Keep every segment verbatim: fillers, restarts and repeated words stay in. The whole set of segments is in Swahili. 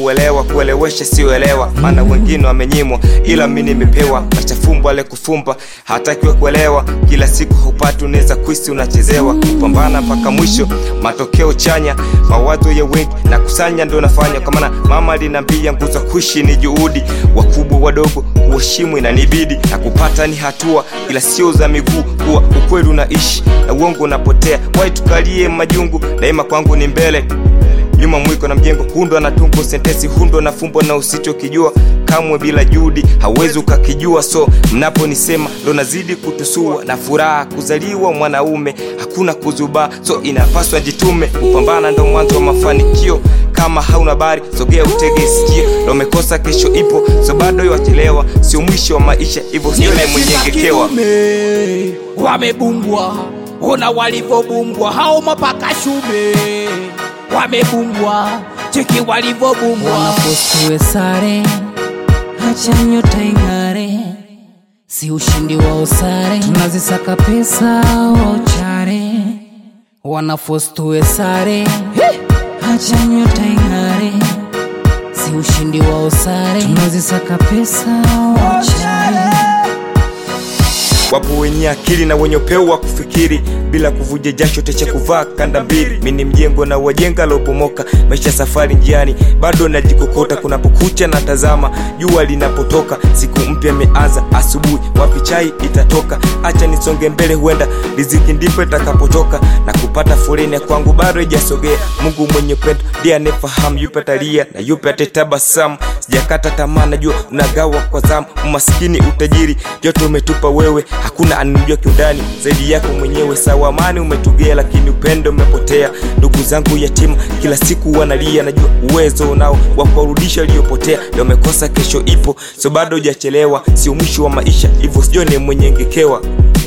uelewa, kuelewesha sio elewa. Maana wengine wamenyimwa ila mimi nimepewa. Machafumbo ale kufumba hatakiwa kuelewa. Kila siku hupati unaweza kuisi unachezewa. Kupambana mpaka mwisho matokeo chanya. Mawazo ya wengi na kusanya ndo nafanya. Kwa maana mama alinambia nguzo kuishi ni juhudi. Wakubwa wadogo kuheshimu inanibidi. Na kupata ni hatua ila sio za miguu. Kuwa ukweli unaishi na uongo unapotea. Wai tukalie majungu daima kwangu ni mbele. Nyuma mwiko na mjengo hundo na tungo sentesi hundo na fumbo na usito kijua. Kamwe bila juhudi hawezi ukakijua. So mnapo nisema ndo nazidi kutusua. Na furaha kuzaliwa mwanaume hakuna kuzuba. So inapaswa jitume. Kupambana ndo mwanzo wa mafanikio. Kama hauna bari sogea utege sikio. Ndo mekosa kesho ipo so bado yachelewa. Sio mwisho wa maisha hivyo sio le mwenyengekewa. Wamebungwa ona walivobumbwa hao mapaka shume. Wamebungwa cheki walivobumbwa. Wanapostiwe sare hacha nyota ingare. Si ushindi wa usare tunazisaka pesa ochare. Wanapostiwe sare hacha nyota ingare. Si ushindi wa usare tunazisaka pesa ochare. Wapo wenye akili na wenye upeo wa kufikiri. Bila kuvuja jasho techa kuvaa kanda mbili. Mimi mjengo na wajenga lopomoka. Maisha safari njiani bado najikokota. Kunapokucha na tazama jua linapotoka. Siku mpya imeanza asubuhi wapi chai itatoka. Acha nisonge mbele huenda riziki ndipo itakapotoka. Na kupata foleni kwangu bado haijasogea. Mungu mwenye pendo ndiye anayefahamu yupi atalia na yupi atatabasamu. Sijakata tamaa najua unagawa kwa zamu. Umaskini utajiri yote umetupa wewe. Hakuna anijua kiundani zaidi yako mwenyewe. Sawa amani umetugea lakini upendo umepotea. Ndugu zangu yatima kila siku wanalia. Najua uwezo nao wa kurudisha aliyopotea. Leo umekosa kesho ipo so bado hujachelewa. Sio mwisho wa maisha hivyo sijione mwenyengekewa.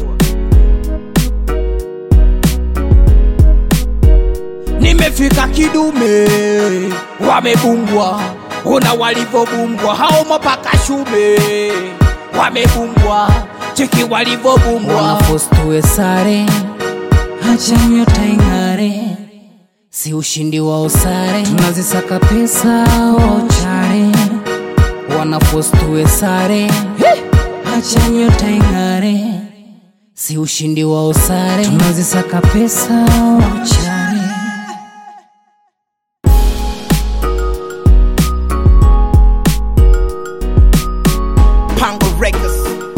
Nimefika kidume wamebungwa ona walivobumbwa hao mapaka shume. Wamebungwa cheki walivobumbwa. Wanapostiwe sare hacha nyota ingare. Si ushindi wa usare tunazisaka pesa ochare. Wanapostiwe sare hacha nyota ingare. Si ushindi wa usare tunazisaka pesa ochare. Pango Records.